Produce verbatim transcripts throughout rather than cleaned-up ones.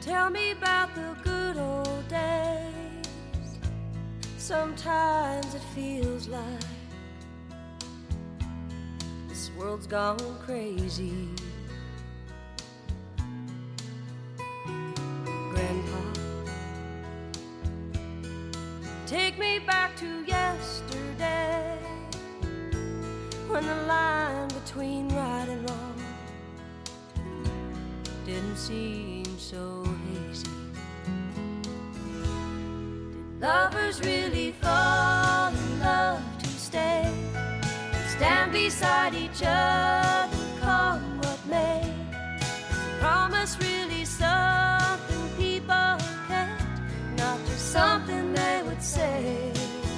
Tell me about the good old days. Sometimes it feels like this world's gone crazy. Grandpa, take me back to yesterday, when the line between right and wrong didn't seem so hazy. Did lovers really fall in love to stay, stand beside each other, come what may? Is promise really something people can't, not just something they would say?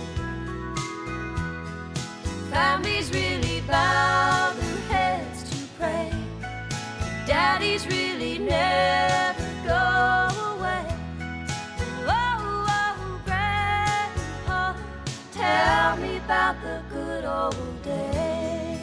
Families really bow their heads to pray, daddies really never go away. Oh, oh, Grandpa, tell me about the good old days.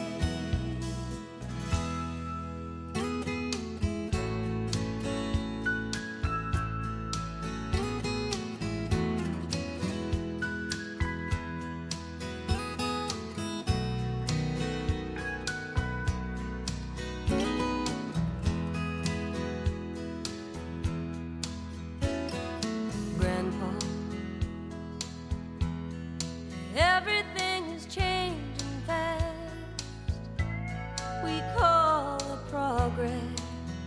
Everything is changing fast. We call it progress,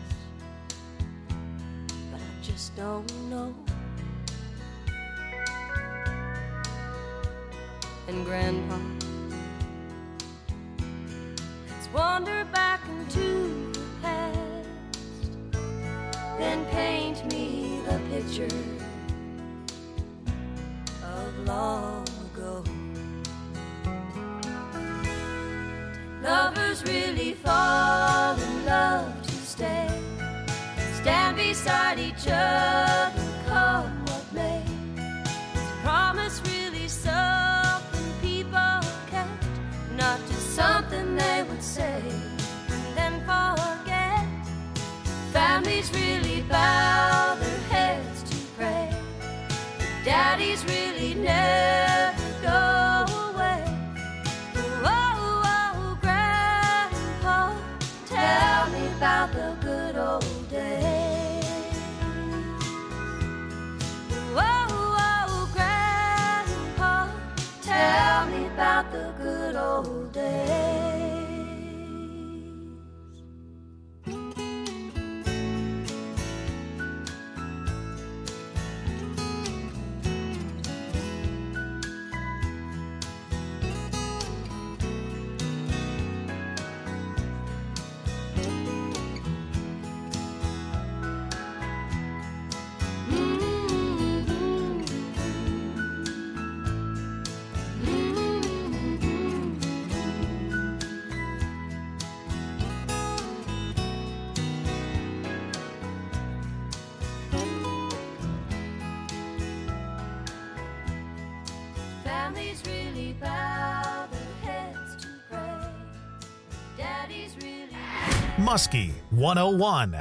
but I just don't know. And Grandpa, let's wander back into the past, then paint me the picture of long ago. Lovers really fall in love to stay, stand beside each other, come what may? Is promise really something people kept, not just something they would say and then forget? Families really bow their heads to pray, daddies really never go away. Tell me about the good old days. Whoa, whoa, Grandpa, tell me about the good old days. Families really bow their heads to pray, daddies really... Muskie one oh one.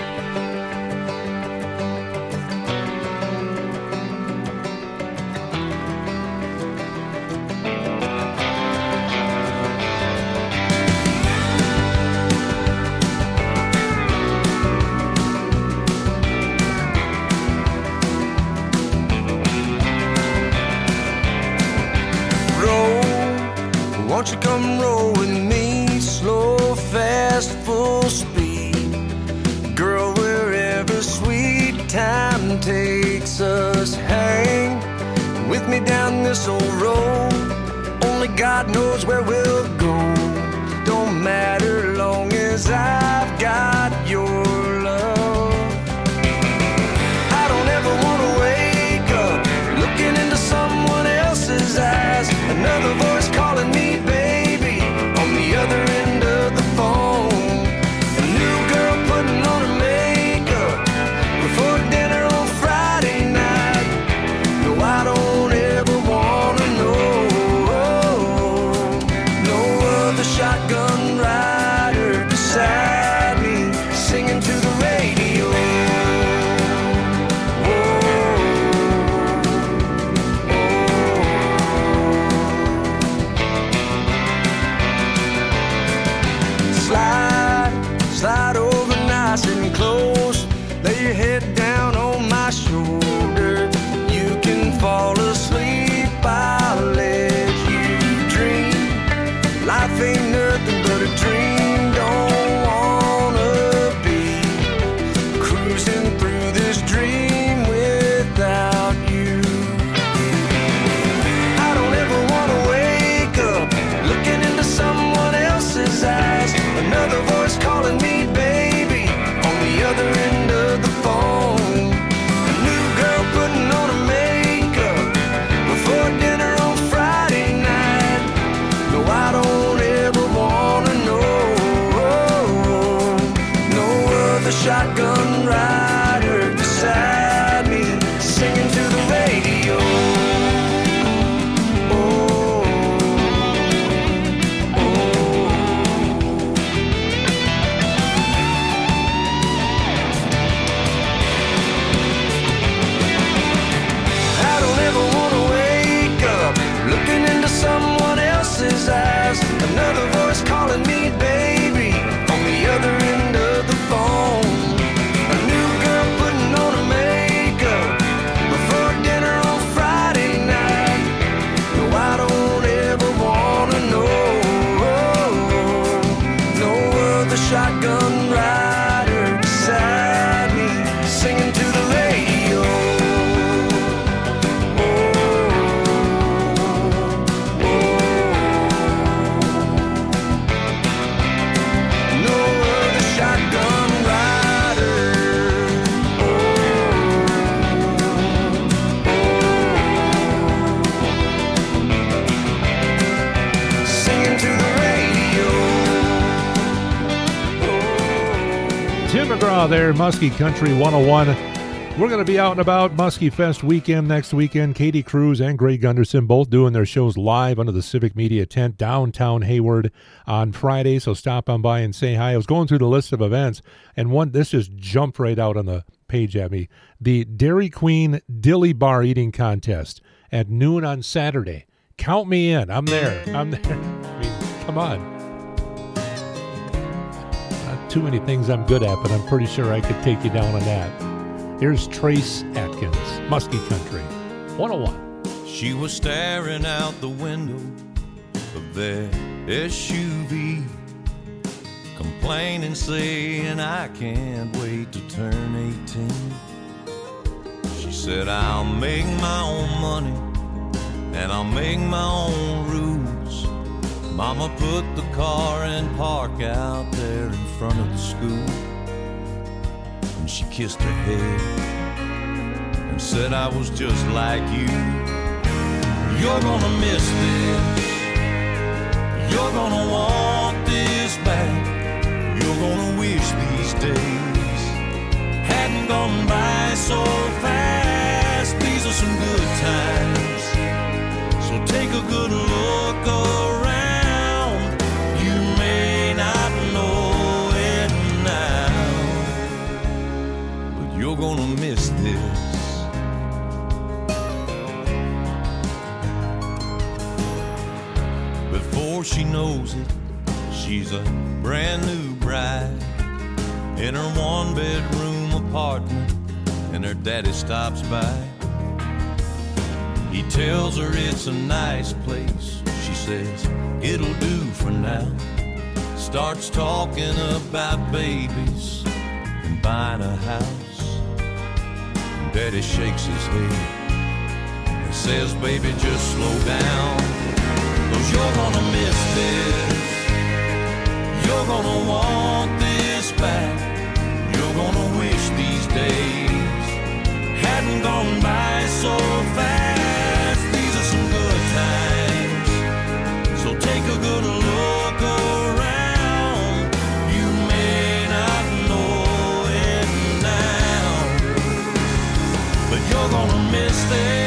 Won't you come roll with me, slow, fast, full speed? Girl, wherever sweet time takes us, hang with me down this old road. Only God knows where we'll go. Don't matter long as I've got your love. I don't ever want to wake up looking into someone else's eyes. Another voice calling me baby on the other end of the phone. A new girl putting on her makeup before dinner on Friday night. No, I don't ever wanna know. No other shotgun rider beside me, singing to your head down on my shoulder. You can fall asleep, I'll let you dream. Life ain't nothing but a dream, don't wanna be cruising through this dream without you. I don't ever wanna wake up looking into someone else's eyes. Another voice calling me baby on the other end of the phone. A new girl putting on her makeup before dinner on Friday night. No, I don't ever wanna know. No other shotgun rider beside me singing to the radio. Oh, oh. I don't ever wanna wake up looking into someone else's eyes. Another voice calling me baby on the other end of the phone. A new girl putting on her makeup before dinner on Friday night. No, I don't ever wanna know. No other shotgun rider beside me singing to the radio. Oh, oh. No other shotgun rider. Oh, oh. Singing to the radio. Tim McGraw there, Muskie Country one oh one. We're going to be out and about Muskie Fest weekend next weekend. Katie Cruz and Greg Gunderson both doing their shows live under the Civic Media tent downtown Hayward on Friday, so stop on by and say hi. I was going through the list of events, and one this just jumped right out on the page at me. The Dairy Queen Dilly Bar Eating Contest at noon on Saturday. Count me in. I'm there. I'm there. I mean, come on. Not too many things I'm good at, but I'm pretty sure I could take you down on that. Here's Trace Atkins, Muskie Country one oh one. She was staring out the window of their S U V, complaining, saying, I can't wait to turn eighteen. She said, I'll make my own money and I'll make my own rules. Mama put the car in park out there in front of the school. And she kissed her head and said, I was just like you. You're gonna miss this. You're gonna want this back. You're gonna wish these days hadn't gone by so fast. These are some good times, so take a good look around. You may not know it now, but you're gonna miss this. Before she knows it, she's a brand new bride in her one bedroom apartment, and her daddy stops by. He tells her it's a nice place. She says it'll do for now. Starts talking about babies and buying a house. And daddy shakes his head and says, baby, just slow down, 'cause you're gonna miss this. You're gonna want this back. You're gonna wish these days hadn't gone by so fast. These are some good times, so take a good look around. You may not know it now, but you're gonna miss this.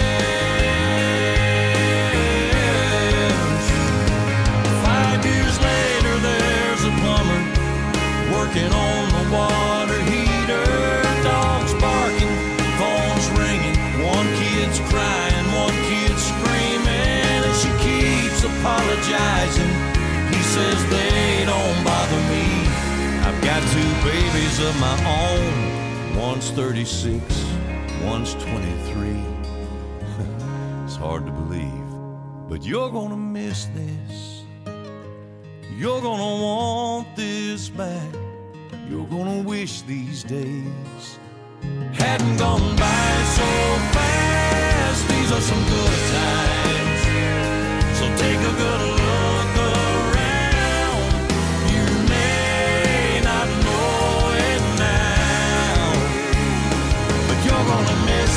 Working on the water heater, dogs barking, phones ringing, one kid's crying, one kid's screaming, and she keeps apologizing. He says they don't bother me. I've got two babies of my own, one One's thirty-six, one's twenty-three. It's hard to believe, but you're gonna miss this. You're gonna want this back. You're gonna wish these days hadn't gone by so fast. These are some good times, so take a good look around. You may not know it now, but you're gonna miss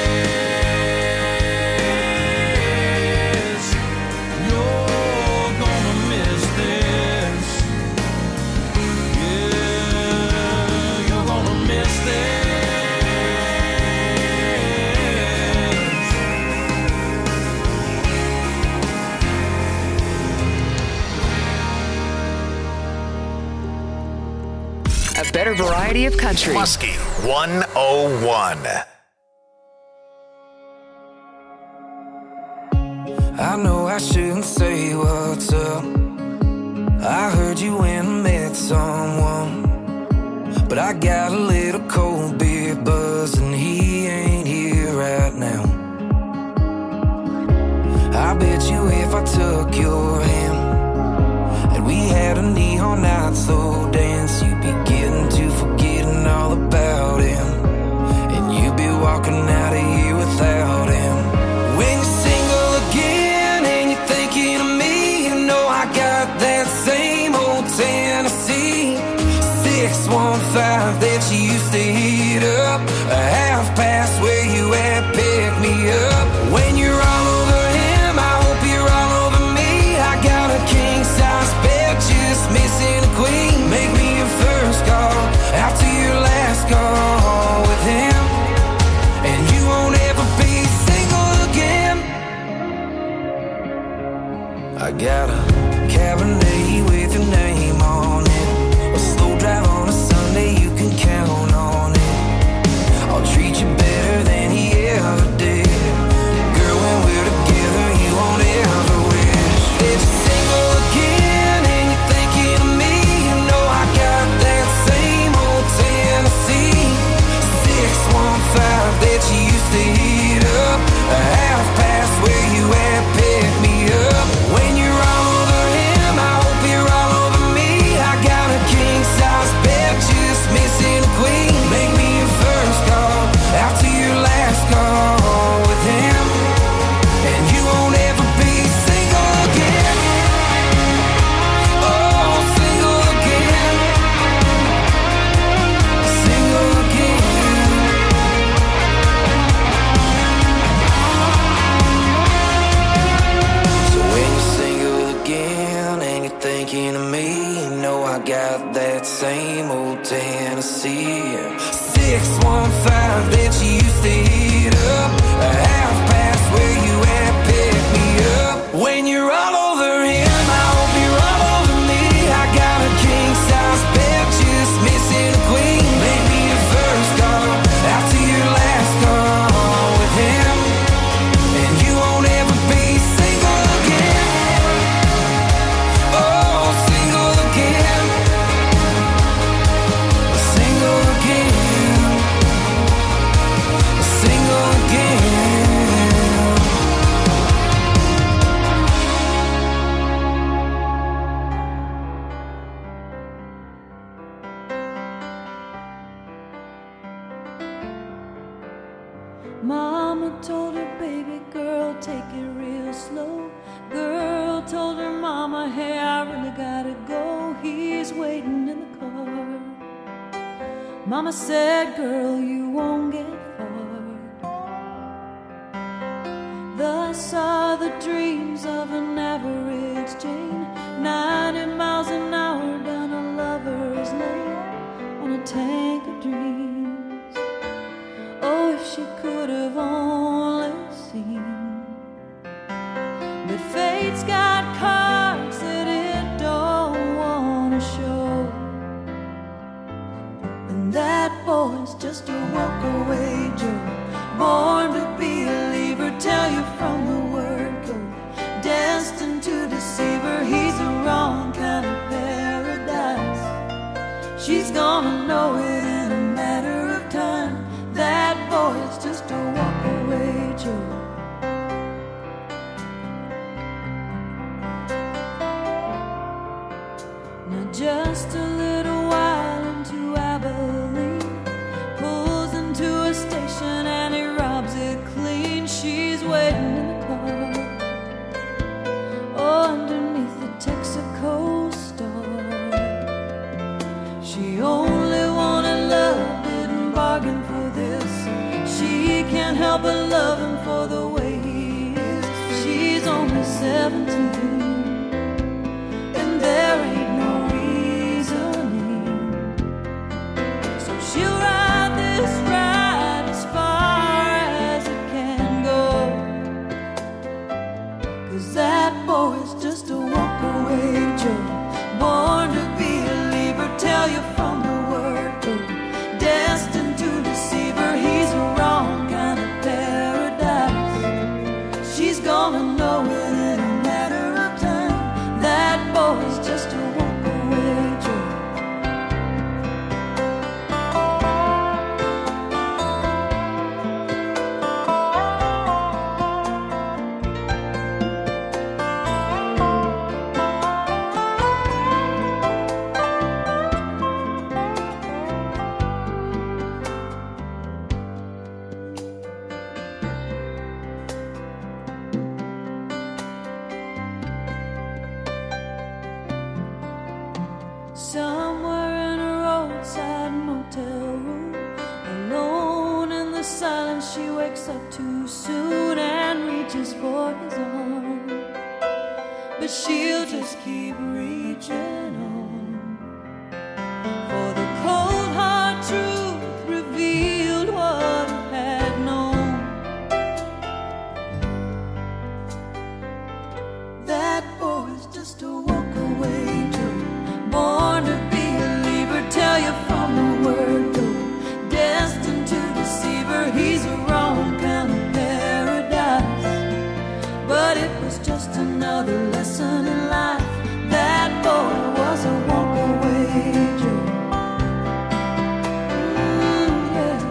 this. You're gonna miss this. Yeah, you're gonna miss this. A better variety of country. Muskie one oh one. I know I shouldn't say what's up. I heard you went and met someone, but I got a little cold beer buzz and he ain't here right now. I bet you if I took your hand and we had a neon night slow dance, you'd be getting to forgetting all about him, and you'd be walking out of here without him. When you're single again and you're thinking of me, you know I got that same old Tennessee six one five that you used to heat up, a half past where you at, pick me up. When you're all over him, I hope you're all over me. I got a king size bed, just missing a queen. Make me your first call after your last call with him, and you won't ever be single again. I got a Cabernet with your name on it, a slow drive on a Sunday, you can count on it. I'll treat you better than he ever did. Girl, when we're together, you won't ever wish that you're single again and you're thinking of me. You know I got that same old Tennessee six one five that you used to heat up, a half past where you at, pick me up. When you're all over him, I hope you're all over me. I got a king size bed, just missing a queen. Make me your first call after your last call with him, and you won't ever be single again. Oh, single again, single again. So when you're single again and you're thinking of me, you know I got that same old Tennessee six one five that you used to heat up, a half past where you at, pick me up. When you're all over him, I hope you're all over me. I got a king size bed, just missing a queen. Make me your first call after your last call with him, and you won't ever be single again. Oh, single again, single again, single again. Mama told her baby girl, take it real slow. Girl told her mama, hey, I really gotta go. He's waiting in the car. Mama said, girl, you won't get far. Thus are the dreams of an average Jane, ninety miles an hour down a lover's lane on a tank of dreams. Oh, if she could have only seen, but fate's got cards that it don't want to show, and that boy's just a walk-away Joe, born to be a leaver, tell you from the word go, destined to deceive her. He's the wrong kind of paradise. She's gonna know it in a matter of time. boy's just a walk-away Joe. Now just a little while into Abilene, pulls into a station and he robs it clean. She's waiting in the car, oh, underneath the Texaco star. She only wanted love, didn't bargain for this. She can't help but love him for the way he is. She's only seventeen, and there ain't no reasoning. So she'll ride this ride as far as it can go, 'cause that boy's just a walk-away Joe. Born to be a leaver, tell you from the word go. Destined to deceive her, he's a wrong kind of paradise. She's gonna know it in a matter of time. That boy's just a walk-away Joe. Somewhere in a roadside motel room, alone in the silence, she wakes up too soon and reaches for his arm. But she'll just keep reaching on, for the cold hard truth revealed what he had known. That boy's just a walk-away Joe. Born to be a leaver, tell you from the word go. Destined to deceive her, he's a wrong kind of paradise. But it was just another lesson in life. That boy was a walk-away Joe. Mm, yeah.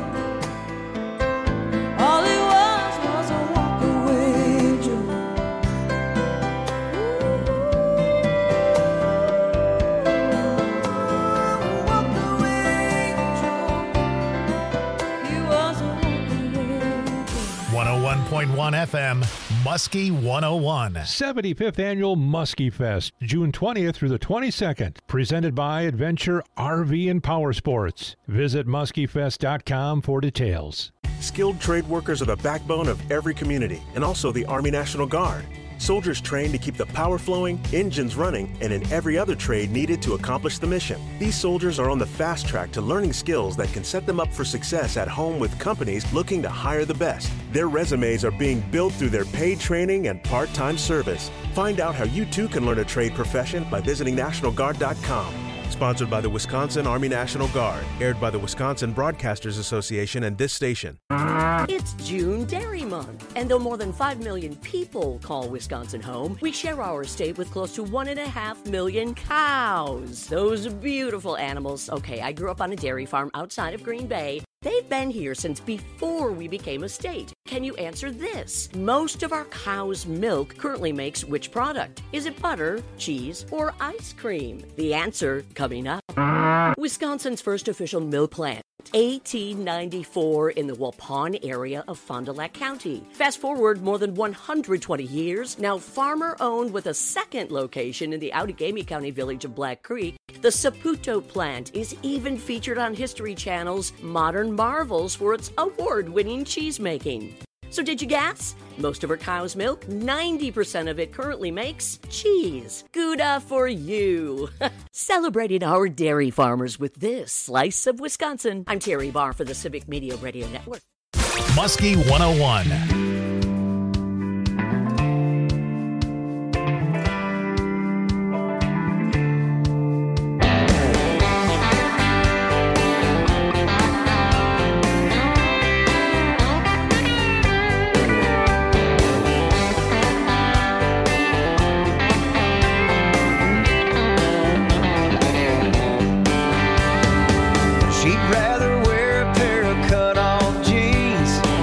All he was was a walk-away Joe. one oh one point one F M, Muskie one oh one. seventy-fifth Annual Muskie Fest, June twentieth through the twenty-second. Presented by Adventure R V and Power Sports. Visit muskie fest dot com for details. Skilled trade workers are the backbone of every community, and also the Army National Guard. Soldiers trained to keep the power flowing, engines running, and in every other trade needed to accomplish the mission. These soldiers are on the fast track to learning skills that can set them up for success at home with companies looking to hire the best. Their resumes are being built through their paid training and part-time service. Find out how you too can learn a trade profession by visiting national guard dot com. Sponsored by the Wisconsin Army National Guard. Aired by the Wisconsin Broadcasters Association and this station. It's June Dairy Month, and though more than five million people call Wisconsin home, we share our state with close to one and a half million cows. Those beautiful animals. Okay, I grew up on a dairy farm outside of Green Bay. They've been here since before we became a state. Can you answer this? Most of our cow's milk currently makes which product? Is it butter, cheese, or ice cream? The answer coming up. Wisconsin's first official milk plant. eighteen ninety-four in the Waupun area of Fond du Lac County. Fast forward more than one hundred twenty years, now farmer-owned with a second location in the Outagamie County village of Black Creek. The Saputo plant is even featured on History Channel's Modern Marvels for its award-winning cheese making. So did you guess? Most of our cow's milk, ninety percent of it currently makes cheese. Gouda for you. Celebrating our dairy farmers with this slice of Wisconsin. I'm Terry Barr for the Civic Media Radio Network. Muskie one oh one. She'd rather wear a pair of cut-off jeans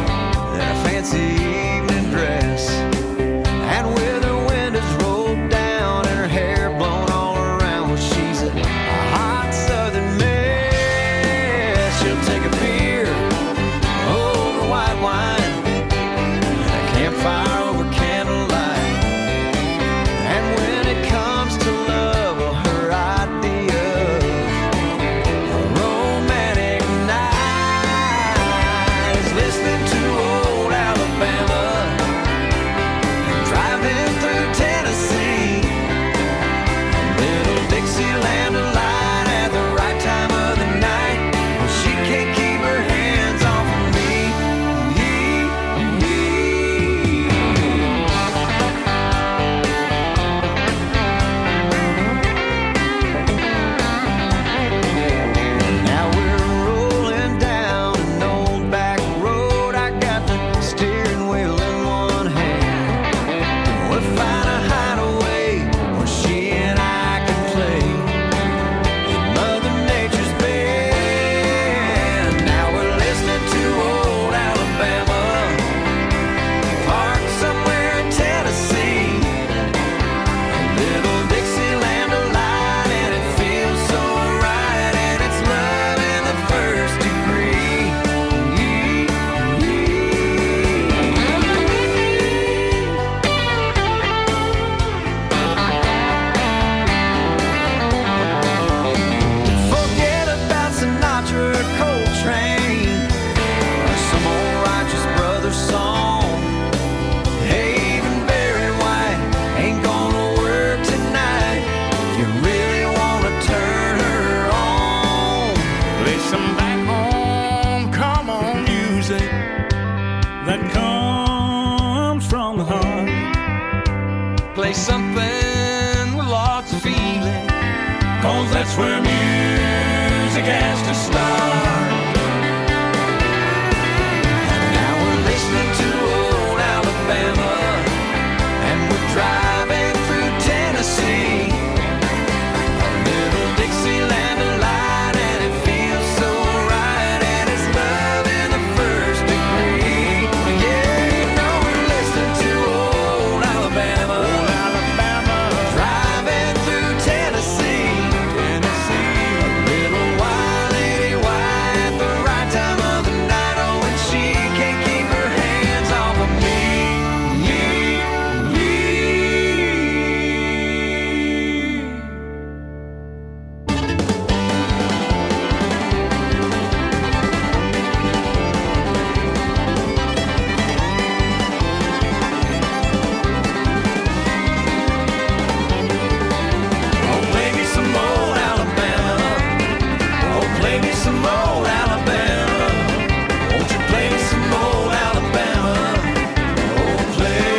listening to old Alabama, driving through Tennessee. Little Dixieland alight at the right time of the night. She can't keep her hands off of me. Now we're rolling down an old back road. I got the steering wheel in one hand. We'll find a hideaway where she and I can play in Mother Nature's bed. Now we're listening to old Alabama, parked somewhere in Tennessee. Little Dixieland alight, and it feels so right, and it's love in the first degree. Forget about Sinatra or Coltrane, or some old Righteous Brothers song. Hey, even Barry White ain't gonna work tonight if you really wanna turn her on. Play some back home, come on music that comes from the heart. Play something with lots of feeling, Cause that's where music has to start. now we're listening to old Alabama, and we're driving through Tennessee. Little Dixieland alight, and it feels so right, and it's love in the first degree. Yeah, you know we're listening to old Alabama, Old Alabama, driving through Tennessee. Tennessee. A little wild lady white at the right time of the night. Oh, and she can't keep her hands off of me. Oh, play me some old Alabama. Oh, play me some old Alabama. Won't you play me some old Alabama? Oh, play.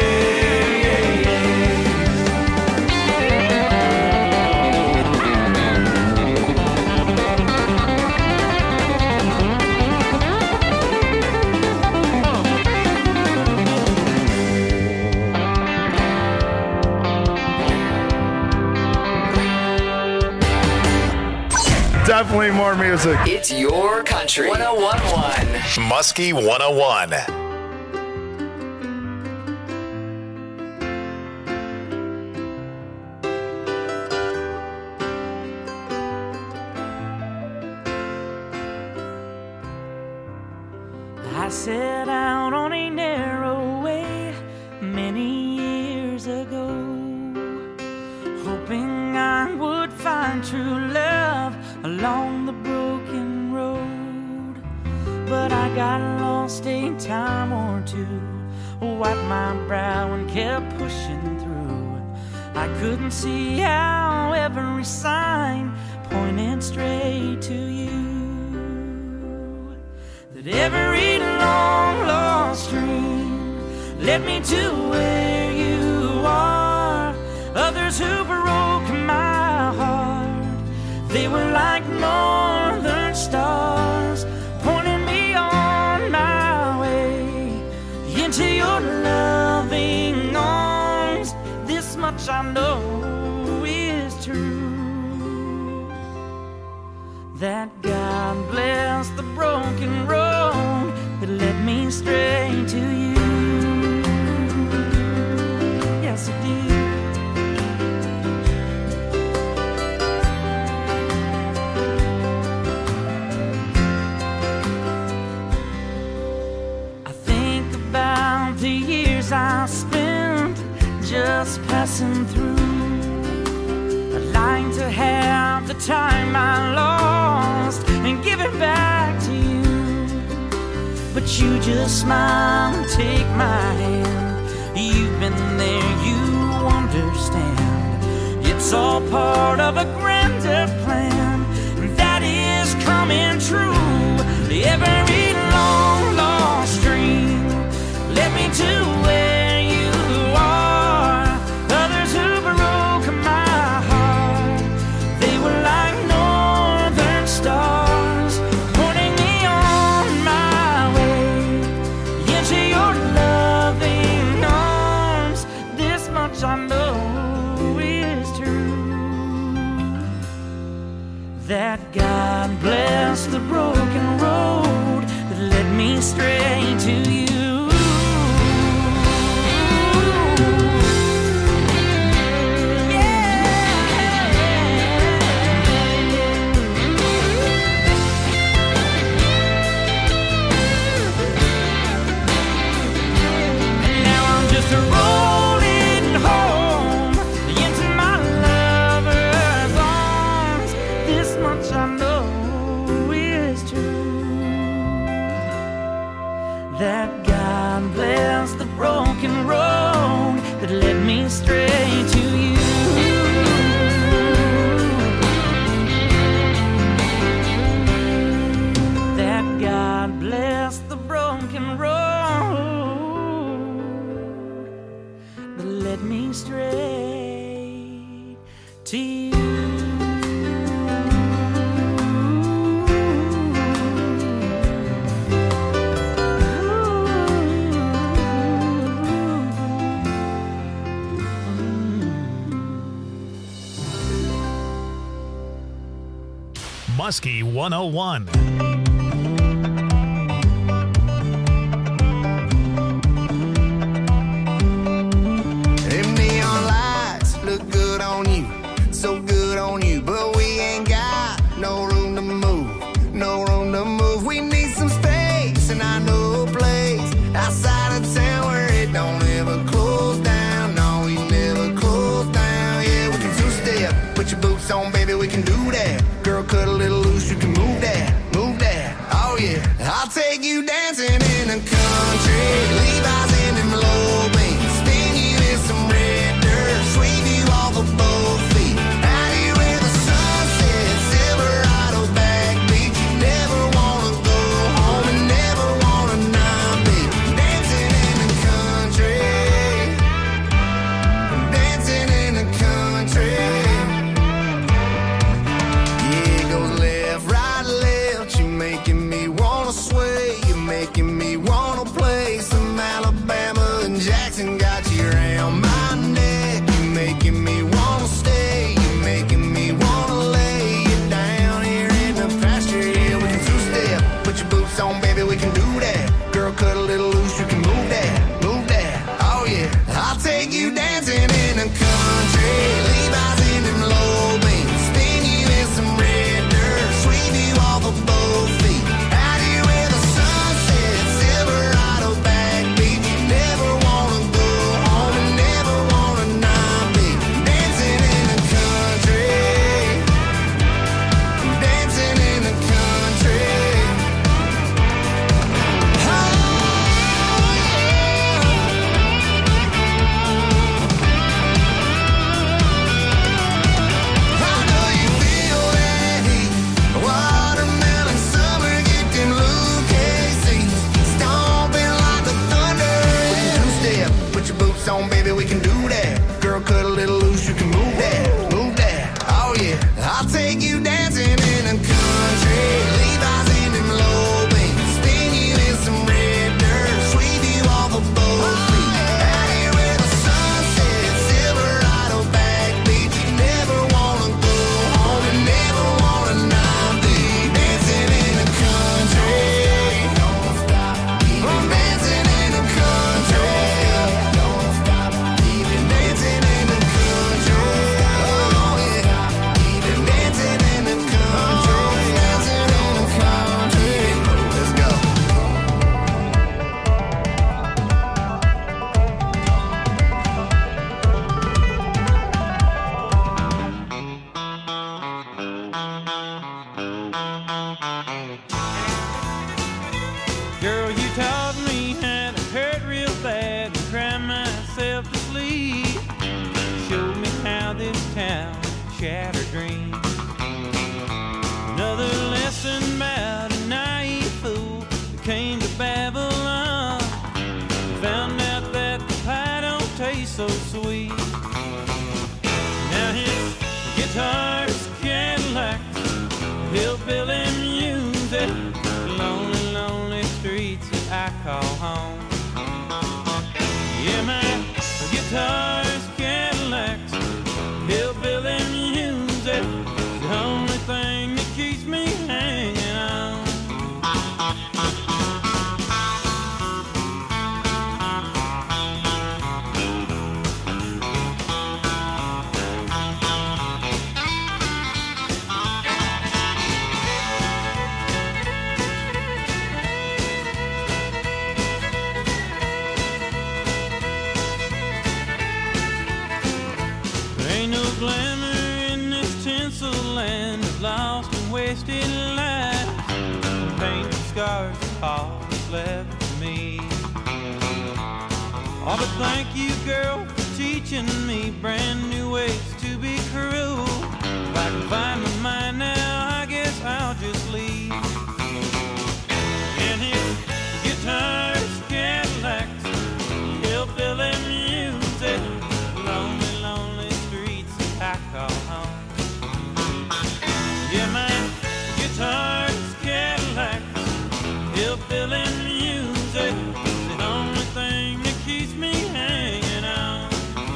Definitely more music. It's your country. one oh one point one. Muskie one oh one. I set out on a narrow way many years ago, hoping I would find true love along the broken road. But I got lost a time or two, wiped my brow and kept pushing through. I couldn't see how every sign pointed straight to you. That every long lost dream led me to where you are. Others who broke my heart, they were like northern stars, pointing me on my way into your loving arms. This much I know is true, that God bless the broken road that led me straight to you. Yes, it did. I think about the years I spent just passing through. I'd like to have the time I lost and give it back to you. but you just smile and take my hand. You've been there, you understand. It's all part of a grander plan that is coming true. Every long lost dream led me to where you are. Others who broke my heart, they were like northern stars, pointing me on my way into your loving arms. This much I know is true, that God bless the broken road that led me straight to you. That God bless the broken road that led me straight to you. That God bless the broken road that led me straight to you. Muskie one oh one. Them neon lights look good on you, so good on you, but we ain't got no room to move, no room to move. We need some space, and I know a place outside of town where it don't ever close down. No, we never close down. Yeah, we can two-step, put your boots on, baby, we can do that. Girl, cut a little loose, you can move that, move that. Oh yeah, I'll take you dancing in the country, Levi's in them low beams, spin you in some red dirt, sweep you off of both feet, out here where the sun sets, Silverado back beach. You never wanna go home and never wanna not be dancing in the country, dancing in the country. Making me wanna sway, you're making me wanna play some Alabama and Jackson. Got you around my neck, you're making me wanna stay, you're making me wanna lay you down here in the pasture. Yeah, we can two-step, put your boots on, baby, we can do that. Girl, cut a little loose, you can move that, move that. Oh yeah, I'll take you dancing in the country, Levi's in them low beams, spin you in some red dirt, sweep you off a boat. so sweet. Now his guitar's Cadillac, hillbilly music, lonely, lonely streets that I call home. Yeah, my guitar's Cadillacs, hillbilly music, the only thing that keeps me hanging on. Ain't no glamour in this tinsel land of lost and wasted lives. Paint and scars are all that's left for me. Oh, but thank you, girl, for teaching me brand new ways to be cruel. If I can find my mind now, I guess I'll just leave. And his guitar's Cadillacs, hillbilly music, lonely, lonely streets I call home. Yeah, my guitar's Cadillacs, hillbilly music, the only thing that keeps me hanging on.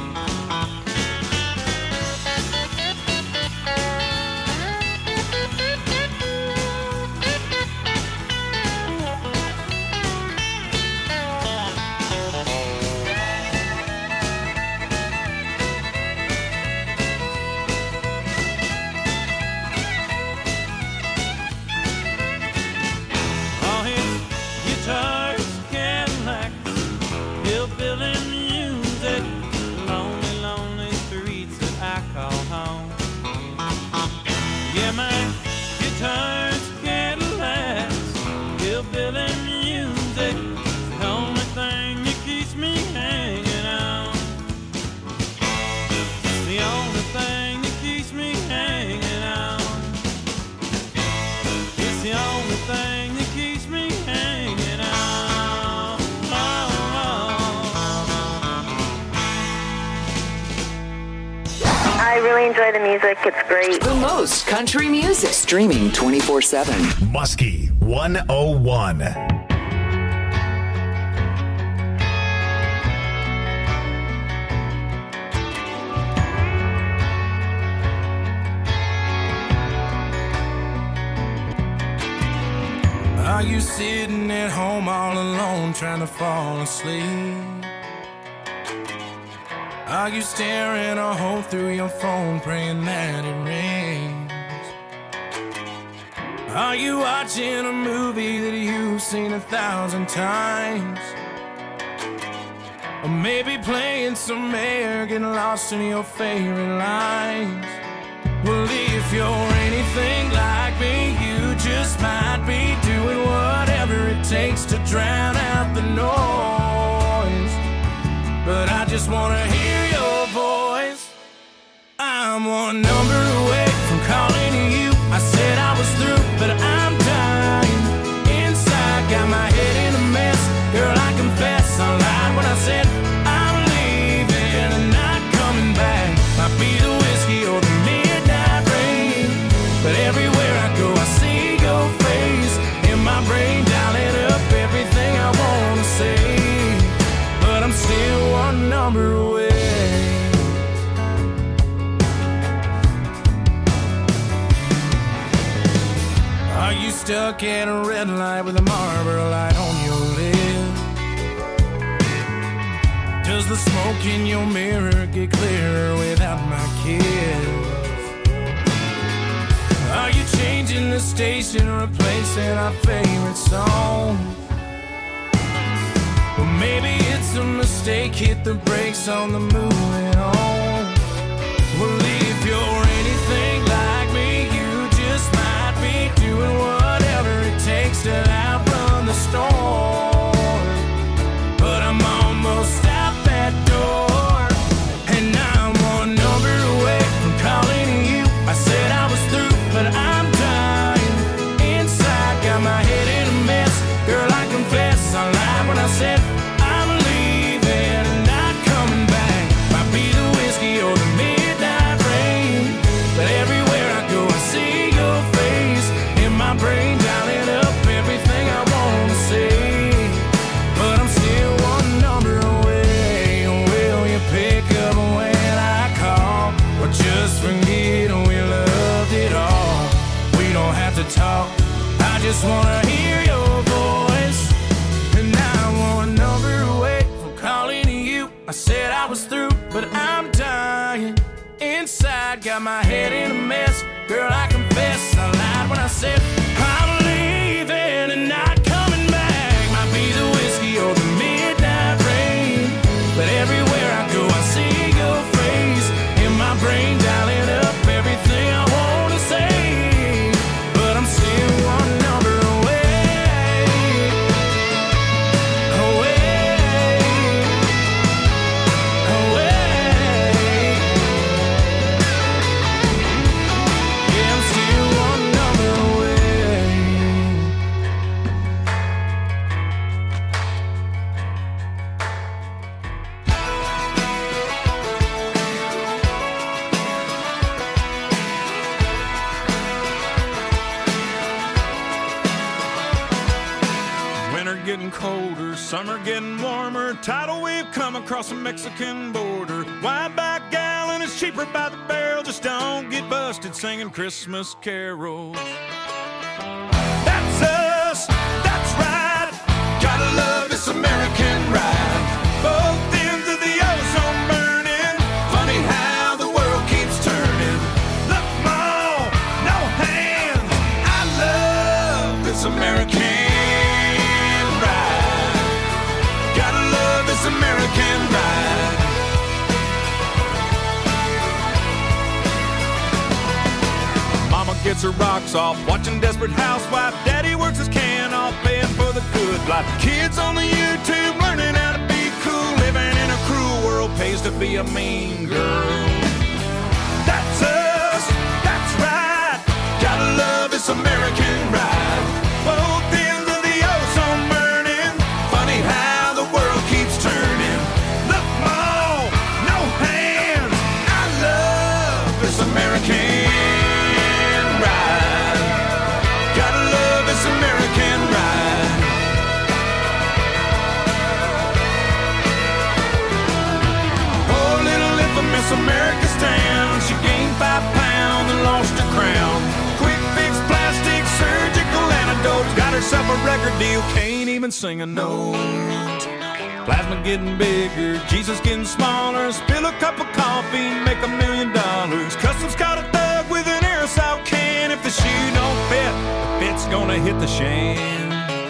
All his guitars, Cadillacs, hillbilly music, lonely, lonely streets that I call home. Yeah, my guitar's Cadillacs, hillbilly music, the only thing that keeps me hanging on. It's the only thing that keeps me hanging on. It's the only thing that keeps me hanging on. I really enjoy the music. It's great. The most country music. Streaming twenty-four seven. Muskie one oh one. Are you sitting at home all alone trying to fall asleep? Are you staring a hole through your phone praying that it rains? Are you watching a movie that you've seen a thousand times? Or maybe playing some air, getting lost in your favorite lines? Well, if you're anything like me, you just might be doing whatever it takes to drown out the noise. But I just wanna hear your voice. I'm one number away from calling you. I said I was through, but I'm dying inside, got my head in a mess. Girl, I confess I lied when I said I'm leaving and not coming back. Might be the whiskey or the midnight rain, but everywhere I go I see your face in my brain, dialing up everything I wanna say. But I'm still one number away. Are you stuck at a red light with a Marlboro light on your lip? Does the smoke in your mirror get clearer without my kiss? Are you changing the station, replacing our favorite song? Well, maybe it's a mistake, hit the brakes on the moving on. Well, if you're anything like me, you just might be doing whatever it takes to outrun the storm. But I'm almost out that door, and I'm one number away from calling you. I said I was through, but I'm dying inside, got my head in a mess. Girl, I confess I lied when I said I'm leaving and not coming back. I said I was through, but I'm dying. Inside, got my head in a mess. Girl, I confess, I lied when I said I'm leaving and not coming back. Might be the whiskey or the midnight rain, but everywhere I go, I see your face in my brain, dialing up everything I want to say. But I'm still one number away, away, away. Yeah, I'm still one number away. Winter getting colder, summer getting warmer. Tidal wave come across the Mexican border. Wide back gallon is cheaper by the barrel. Just don't get busted singing Christmas carols. That's us, that's right. Gotta love this American ride. Both ends of the ozone burning. Funny how the world keeps turning. Look, Mom, no hands. I love this American ride. Gotta love this American ride. Mama gets her rocks off, watching Desperate Housewife. Daddy works his can off, paying for the good life. Kids on the YouTube learning how to be cool. Living in a cruel world pays to be a mean girl. That's us, that's right. Gotta love this American ride. Both ends of the ozone burning. Funny how the world keeps turning. Look, Mom, no hands. I love this American ride. Gotta love this American ride. Oh, little infamous America's town. She gained five pounds and lost her crown. Quick fix, plastic, surgical antidotes. Got herself a record deal, can't even sing a note. Plasma getting bigger, Jesus getting smaller. Spill a cup of coffee, make a million dollars. Customs caught a thug with an aerosol can. If the shoe don't fit, the fit's gonna hit the shan.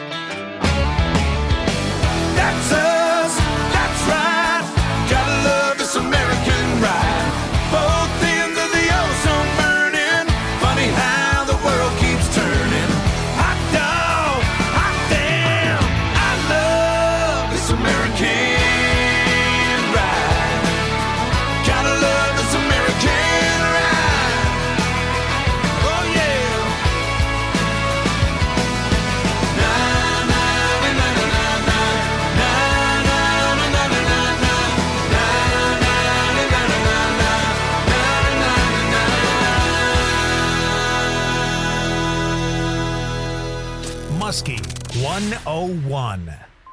That's us, that's right. Gotta love this American ride. Both ends of the ozone burning. Funny how the world keeps turning. Hot dog, hot damn. I love this American ride. Gotta love this American ride. Oh yeah. Na na na na na na na na na na na na na na na na na na. Muskie one oh one.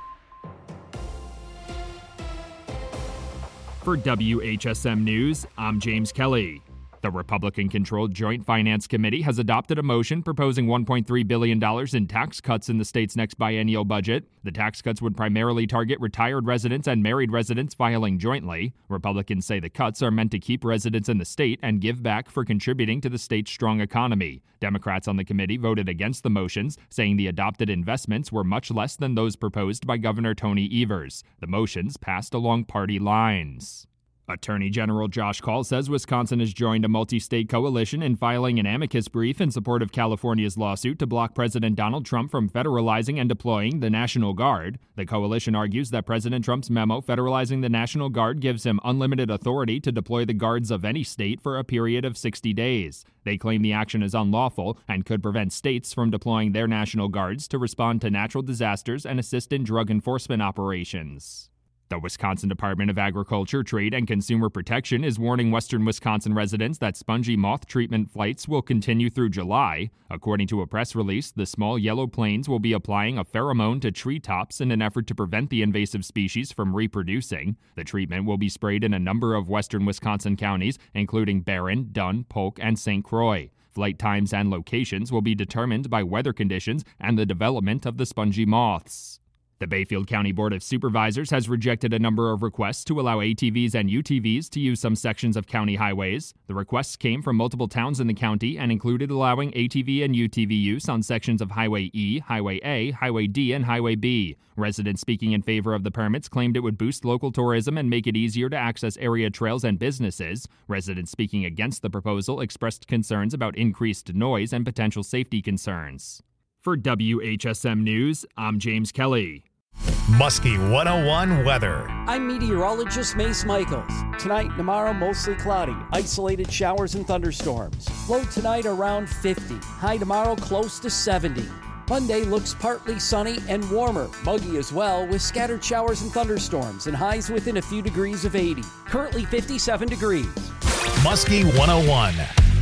For W H S M News, I'm James Kelly. The Republican-controlled Joint Finance Committee has adopted a motion proposing one point three billion dollars in tax cuts in the state's next biennial budget. The tax cuts would primarily target retired residents and married residents filing jointly. Republicans say the cuts are meant to keep residents in the state and give back for contributing to the state's strong economy. Democrats on the committee voted against the motions, saying the adopted investments were much less than those proposed by Governor Tony Evers. The motions passed along party lines. Attorney General Josh Kaul says Wisconsin has joined a multi-state coalition in filing an amicus brief in support of California's lawsuit to block President Donald Trump from federalizing and deploying the National Guard. The coalition argues that President Trump's memo federalizing the National Guard gives him unlimited authority to deploy the guards of any state for a period of sixty days. They claim the action is unlawful and could prevent states from deploying their National Guards to respond to natural disasters and assist in drug enforcement operations. The Wisconsin Department of Agriculture, Trade, and Consumer Protection is warning western Wisconsin residents that spongy moth treatment flights will continue through July. According to a press release, the small yellow planes will be applying a pheromone to treetops in an effort to prevent the invasive species from reproducing. The treatment will be sprayed in a number of western Wisconsin counties, including Barron, Dunn, Polk, and Saint Croix. Flight times and locations will be determined by weather conditions and the development of the spongy moths. The Bayfield County Board of Supervisors has rejected a number of requests to allow A T Vs and U T Vs to use some sections of county highways. The requests came from multiple towns in the county and included allowing A T V and U T V use on sections of Highway E, Highway A, Highway D, and Highway B. Residents speaking in favor of the permits claimed it would boost local tourism and make it easier to access area trails and businesses. Residents speaking against the proposal expressed concerns about increased noise and potential safety concerns. For W H S M News, I'm James Kelly. Muskie one oh one weather. I'm meteorologist Mace Michaels. Tonight, tomorrow, mostly cloudy. Isolated showers and thunderstorms. Low tonight around fifty. High tomorrow close to seventy. Monday looks partly sunny and warmer. Muggy as well, with scattered showers and thunderstorms and highs within a few degrees of eighty. Currently fifty-seven degrees. Muskie one oh one.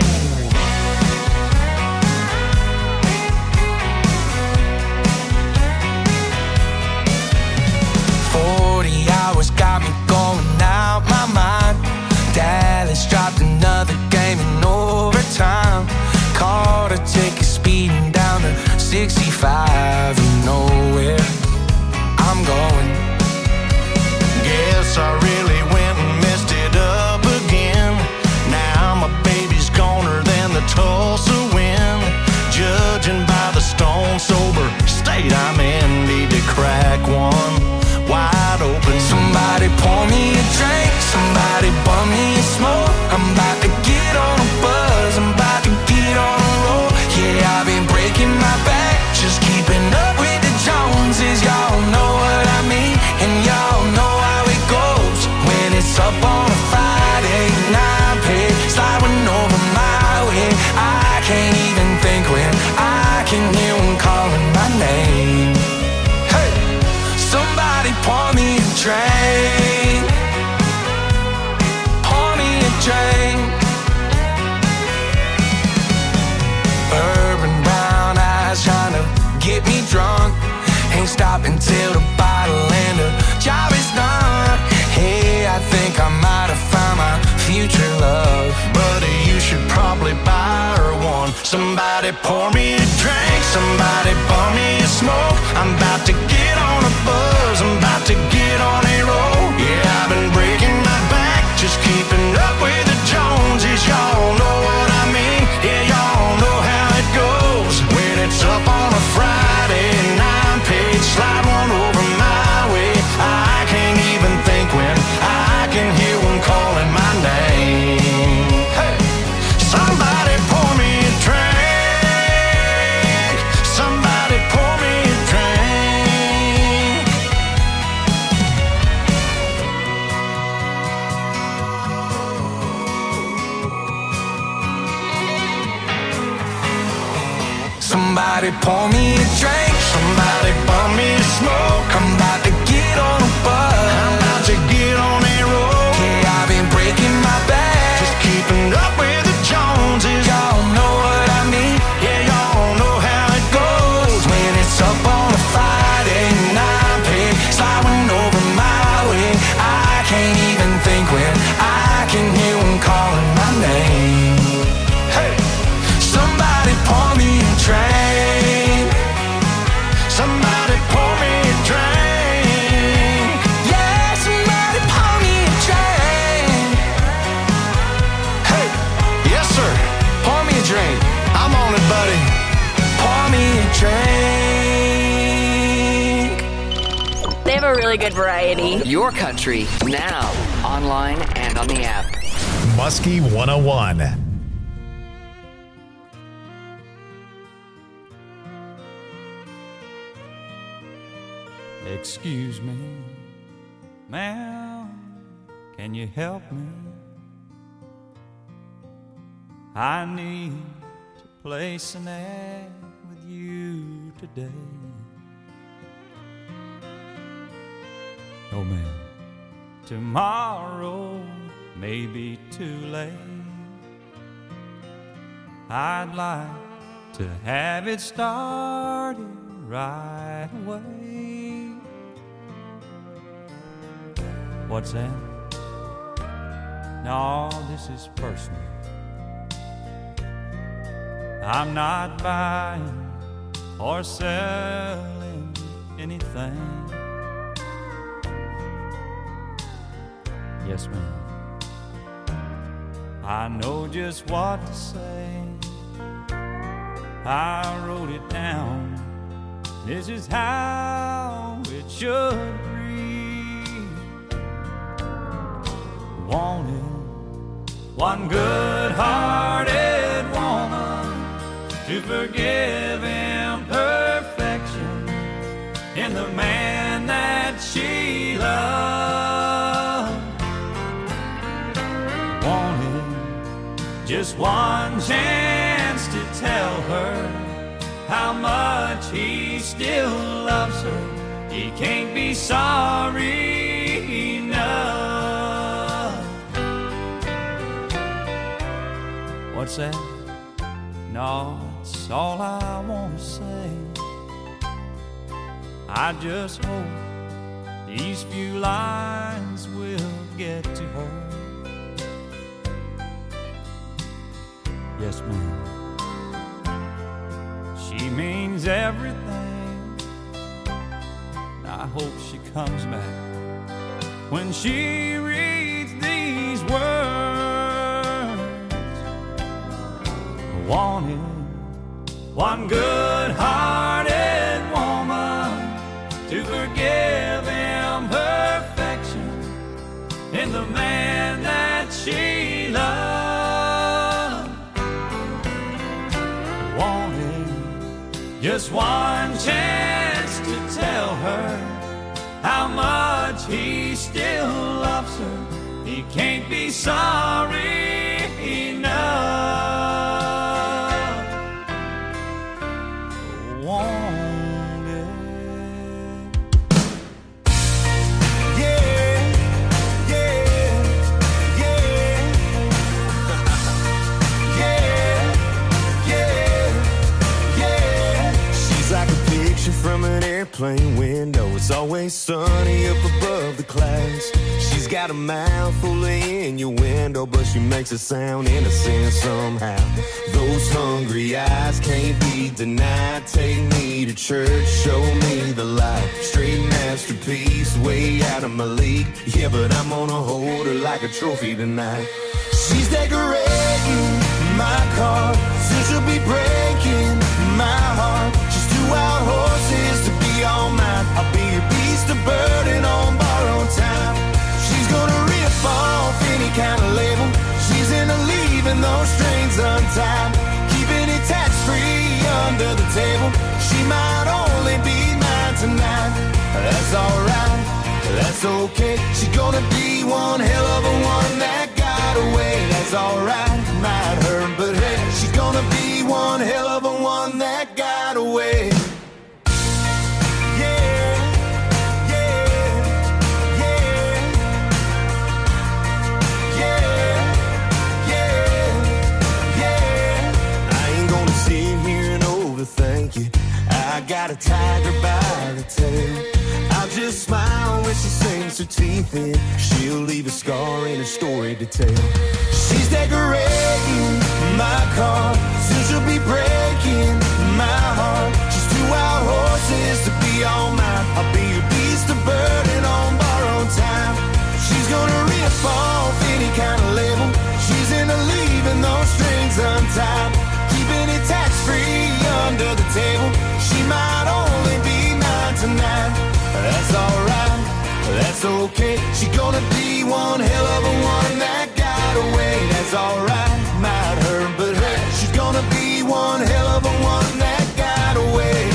forty hours got me going out my mind. Dallas dropped another game in overtime. Caught a ticket speeding down to sixty-five. You know where I'm going. Guess I really went and messed it up again. Now my baby's goner than the Tulsa wind. Judging by the stone sober state I'm in, need to crack one wide open. Somebody pour me a drink, somebody bum me a smoke. I'm about to get on a buzz, I'm about to get on a roll. Yeah, I've been breaking my back, just keeping up with the Joneses. Y'all know what I mean, and y'all know how it goes. When it's up on a Friday night, pay sliding over my way. I can't even think when I can hear them calling my name. Hey, somebody pour me a drink, pour me a drink. Urban brown eyes trying to get me drunk. Ain't stopping till the bottle and the job is done. Hey, I think I might have found my future love. Buddy, you should probably buy her one. Somebody pour me a drink, somebody pour me a smoke. I'm about to get on a buzz, I'm about to get on a roll. Yeah, I've been breaking my back, just keeping up with the Joneses. Y'all know what I mean, yeah, y'all know how it goes. When it's up on a Friday nine page, slide one over my way. I can't even think when I can hear one calling my name. Hey, somebody pour me a drink, somebody pour me a drink. Somebody pour me a drink, somebody pour me a smoke. I'm about to get on a buzz, I'm about to get on a roll. Yeah, I've been breaking my back, Just keeping up with the Joneses. y'all know what I mean. Yeah, y'all know how it goes. When it's up on a Friday night, pay sliding over my way. I can't even think when I can hear them calling my name. Hey, somebody pour me a drink, somebody pour me a drink. Yeah, somebody pour me a drink. Hey, yes sir, pour me a drink. I'm on it, buddy. Pour me a drink. They have a really good variety. Your country, now, online and on the app. Muskie one oh one. Excuse me, ma'am, can you help me? I need to place an ad with you today. Oh man, tomorrow may be too late. I'd like to have it started right away. What's that? No, this is personal. I'm not buying or selling anything. Yes, ma'am. I know just what to say. I wrote it down. This is how it should read. Wanted one good-hearted woman to forgive imperfection in the man that she loved. Wanted just one chance to tell her how much he still loves her. He can't be sorry enough. What's that? No, it's all I want to say. I just hope these few lines will get to her. Yes, ma'am. She means everything. I hope she comes back when she reads these words. Wanted one good-hearted woman to forgive imperfection in the man that she loved. Wanted just one chance to tell her how much he still loves her. He can't be sorry enough. Wanted. Yeah, yeah, yeah, yeah, yeah. She's like a picture from an airplane window. It's always sunny up above the clouds. She's got a mouth full of innuendo, but she makes it sound innocent somehow. Those hungry eyes can't be denied. Take me to church, show me the light. Straight masterpiece, way out of my league. Yeah, but I'm gonna hold her like a trophy tonight. She's decorating my car, soon she'll be breaking my heart. She's two wild horses to be all mine. I'll be your beast of burden on borrowed time. She's gonna rip off any kind of label. She's into leaving those strings untied, keeping it tax-free under the table. She might only be mine tonight. That's alright, that's okay. She's gonna be one hell of a one that got away. That's alright, might hurt, but hey, she's gonna be one hell of a one that got away. Thank you. I got a tiger by the tail. I'll just smile when she sinks her teeth in. She'll leave a scar in her story to tell. She's decorating my car, soon she'll be breaking my heart. She's two wild horses to be all mine. I'll be your beast of burden on borrowed time. She's gonna rip off any kind of label. She's into leaving those strings untied, keeping it tax-free under the table. She might only be mine tonight. That's alright, that's okay. She's gonna be one hell of a one that got away. That's alright, might hurt, but hey, she's gonna be one hell of a one that got away.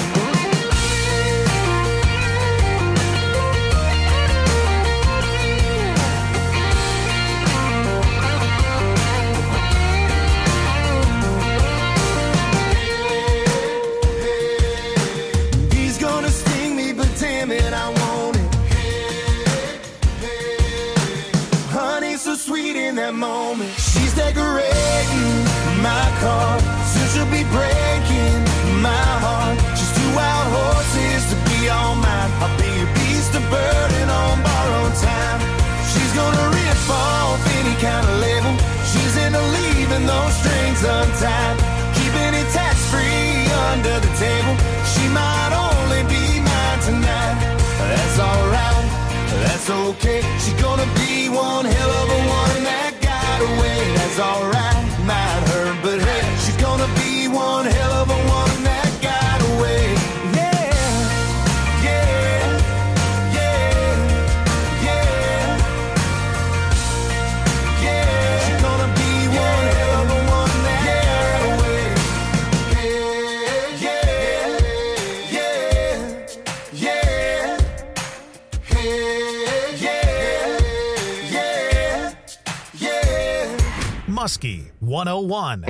That moment, she's decorating my car, soon she'll be breaking my heart. She's two wild horses to be all mine. I'll be your beast of burden on borrowed time. She's gonna rip off any kind of label. She's into leaving those strings untied, keeping it tax-free under the table. She might only be mine tonight. okay. She's gonna be one hell of a one that got away. That's alright, might hurt, but hey, she's gonna be one hell of a one that got away. Yeah, yeah, yeah, yeah, yeah. She's gonna be one hell of a one that got away. Yeah, yeah, yeah, yeah, yeah, yeah. Muskie one oh one.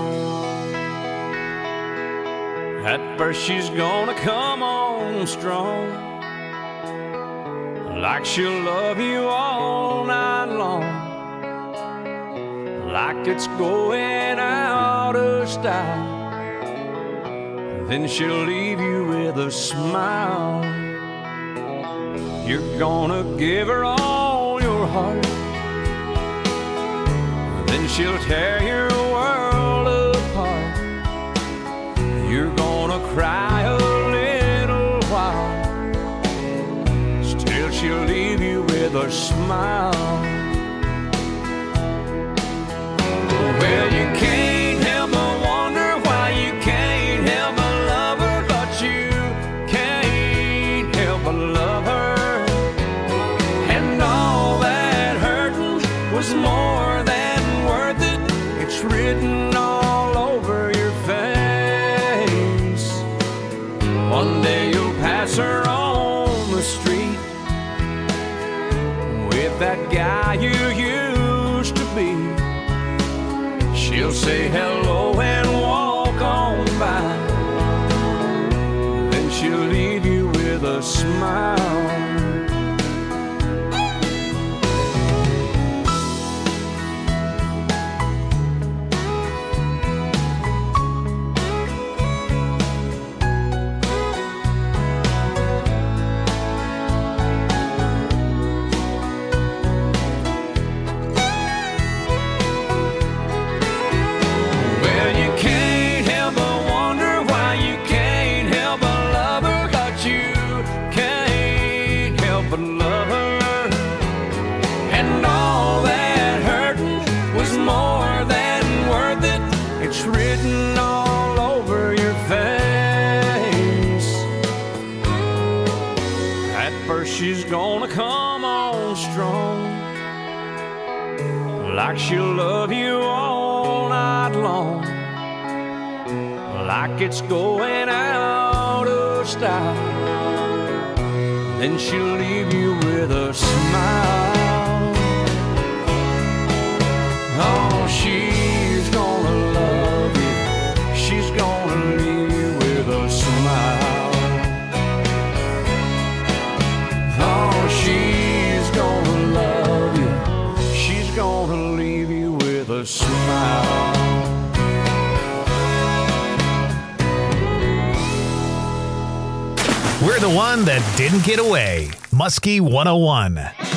At first she's gonna come on strong, like she'll love you all night long, like it's going out of style. Then she'll leave you with a smile. You're gonna give her all your heart, then she'll tear your world apart. You're gonna cry a little while, still she'll leave you with a smile. Well, you can't help but wonder why you can't help but love her, but you can't help but love her. And all that hurting was more than worth it. It's written all over your face. One day you'll pass her on the street with that guy you used to be. She'll say hello and walk on by, then she'll leave you with a smile. Well, you can't help but wonder why you can't help but love her, but you can't help but love her. And all that hurting was more than worth it. It's written all over your face. At first she's gonna come on strong, like she'll love you all night long, like it's going out of style. Then she'll leave you with a smile. Oh, she's gonna love you, she's gonna leave you with a smile. Oh, she's gonna love you, she's gonna leave you with a smile. We're the one that didn't get away. Muskie one oh one.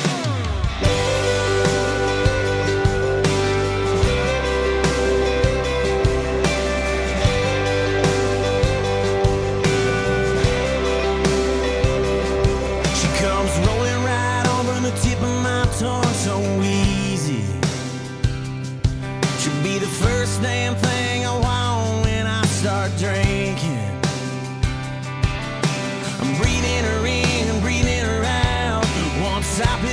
She comes rolling right over the tip of my tongue so easy. She'll be the first damn thing I want when I start drinking. I'm breathing her in, breathing her out. Once I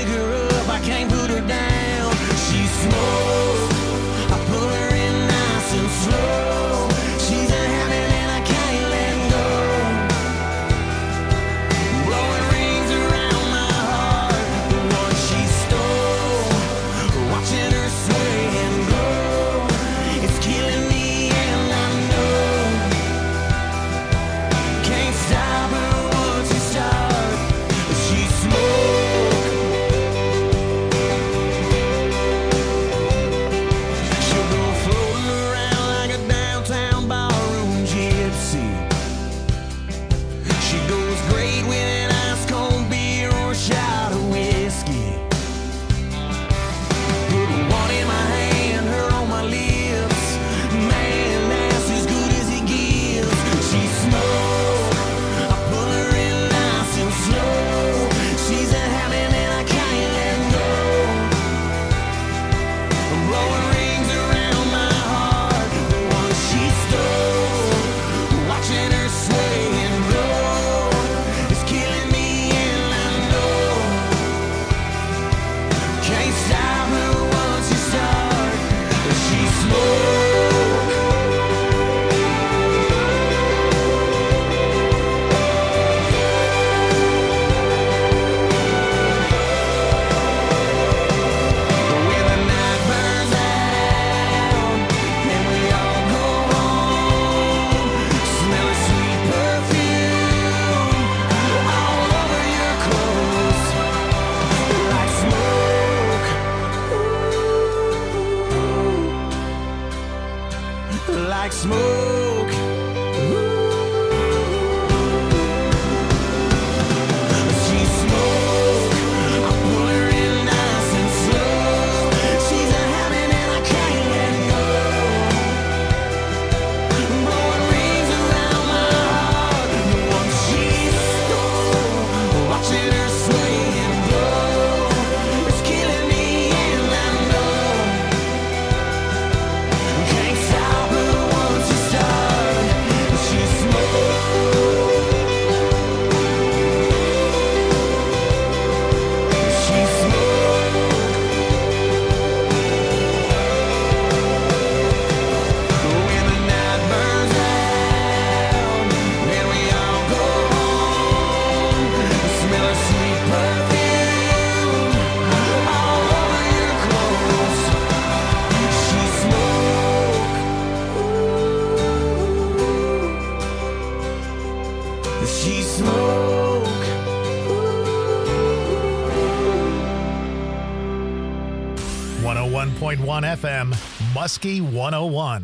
oh one point one F M, Muskie one oh one.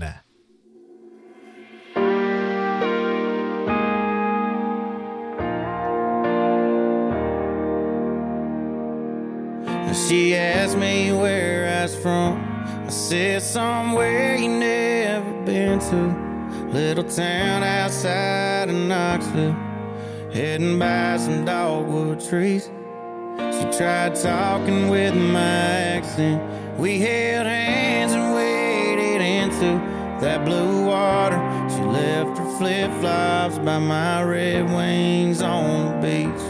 She asked me where I was from. I said somewhere you never been to. Little town outside of Knoxville, heading by some dogwood trees. She tried talking with my accent. We held hands and waded into that blue water. She left her flip-flops by my Red Wings on the beach.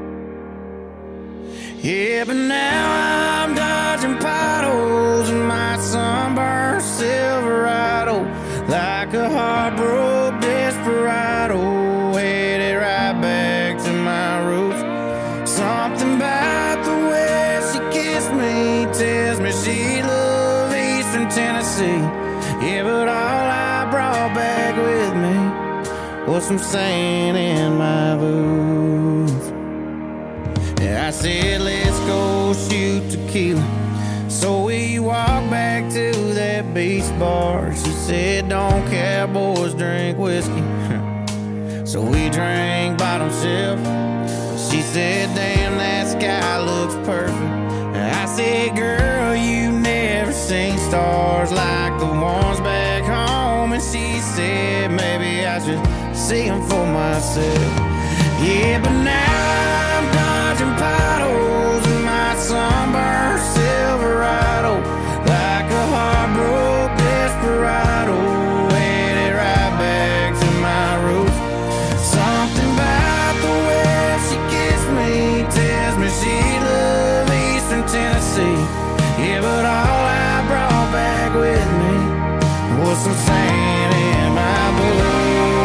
Yeah, but now I'm dodging potholes in my sunburned Silverado, like a heartbroken desperado, headed right back to my roots. Something about the way she kissed me tells me she loved Eastern Tennessee. Yeah, but all I brought back with me was some sand in my boots. Yeah, I said, let's go shoot tequila. So we walked back to that beach bar. She said, don't cowboys drink whiskey. So we drank bottom shelf. She said, damn, that sky looks perfect. I said, girl, you never seen stars like the ones back home. And she said, maybe I should see them for myself. Yeah, but now I'm dodging potholes in my sunburned Silverado, like a heartbroken desperado, headed right back to my roots. Something about the way she kissed me tells me she loved Eastern Tennessee. Yeah, but all I brought back with me was some sand in my boots.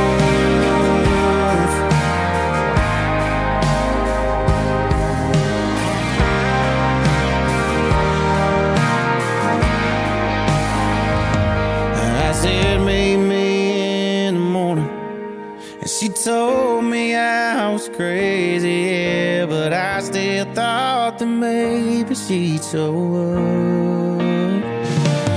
Said meet me in the morning, and she told me I was crazy, yeah, but I still thought that maybe she'd show up.